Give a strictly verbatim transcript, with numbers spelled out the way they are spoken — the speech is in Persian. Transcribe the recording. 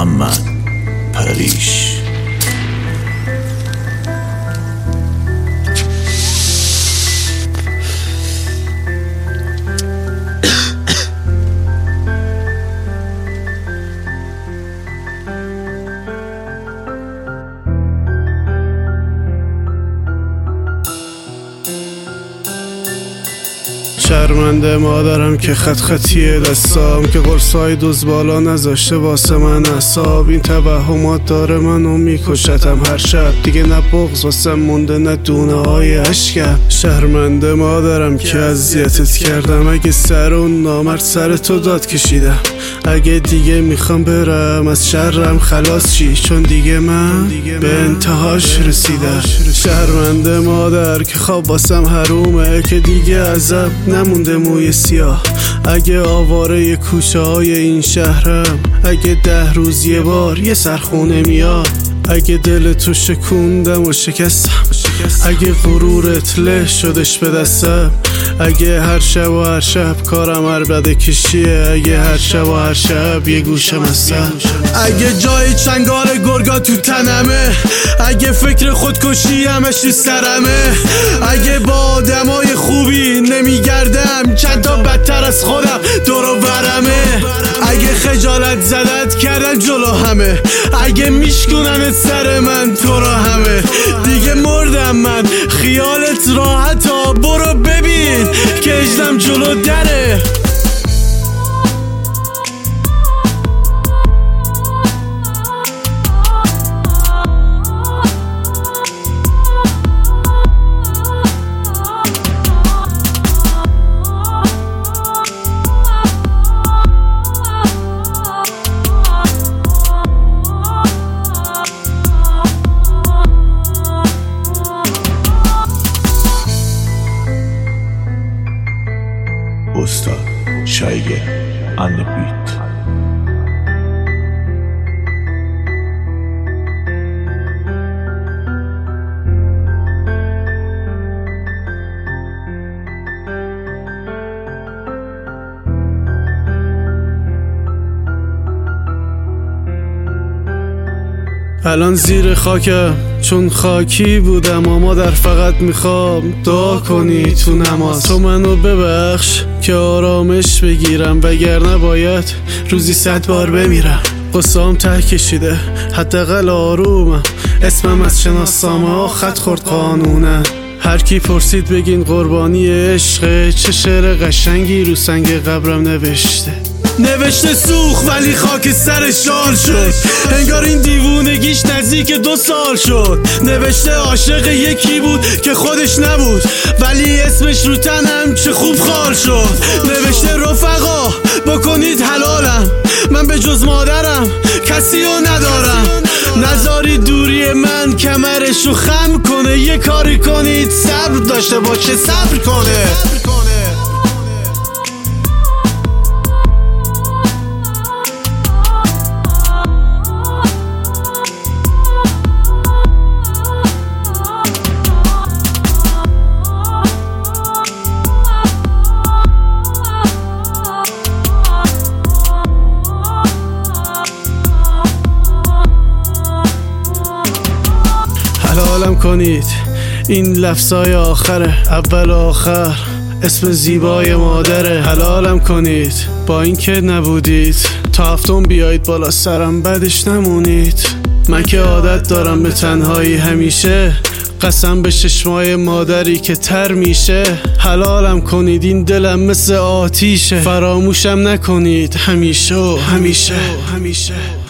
محمد پریش. شرمنده مادرم که خط خطیه دستام، که قرصای دوز بالا نذاشته واسه من اعصاب. این توهمات داره منو میکشتم هر شب، دیگه نه بغض واسه مونده نه دونه های اشکم. شرمنده مادرم که اذیتت کردم، اگه سر اون نامرد سر تو داد کشیدم. اگه دیگه میخوام برم از شرم خلاص چی، چون دیگه من به انتهاش رسیدم. شرمنده مادر که خواب واسم حرومه، که دیگه ازم نمونده موی سیاه. اگه آواره کوچه های این شهرم، اگه ده روز یه بار یه سرخونه میاد. اگه دل تو شکوندم و شکستم، اگه غرورت له شدش به دستم. اگه هر شب و هر شب کارم عربده کشیه، اگه هر شب و هر شب یه گوشم هستم. اگه جای چنگال گرگا تو تنمه، اگه فکر خودکشی همش تو سرمه، اگه با آدمای خوبی نمیگردم چند تا بدتر از خودم دور و برمه، اگه خجالت زدت کردن جلو همه، اگه میشکنن سر من تو را همه، دیگه مردم من خیالت راحتا. برو ببین که اجدم جلو دره. استاد شایگه on the beat. الان زیر خاکم چون خاکی بودم، اما در فقط میخوام دعا کنی تو نماز. تو منو ببخش که آرامش بگیرم، وگرنه باید روزی صد بار بمیرم. قصام ته کشیده حداقل آرومم، اسمم از شناسنامه ها خط خورد قانونه. هر کی پرسید بگین قربانی عشقه، چه شعر قشنگی رو سنگ قبرم نوشته. نوشته سوخ ولی خاک سر شال شد، انگار این دیوونگیش نزدیک دو سال شد. نوشته عاشق یکی بود که خودش نبود، ولی اسمش رو تنم چه خوب خال شد. نوشته رفقا بکنید حلالم، من به جز مادرم کسی رو ندارم. نذاری دوری من کمرشو خم کنه، یه کاری کنید صبر داشته باشه صبر کنه. حلالم کنید این لفظای آخره، اول و آخر اسم زیبای مادره. حلالم کنید با اینکه نبودید، تا هفتم بیایید بالا سرم بعدش نمونید. من که عادت دارم به تنهایی همیشه، قسم به چشمای مادری که تر میشه. حلالم کنید این دلم مثل آتیشه، فراموشم نکنید همیشه و همیشه همیشه.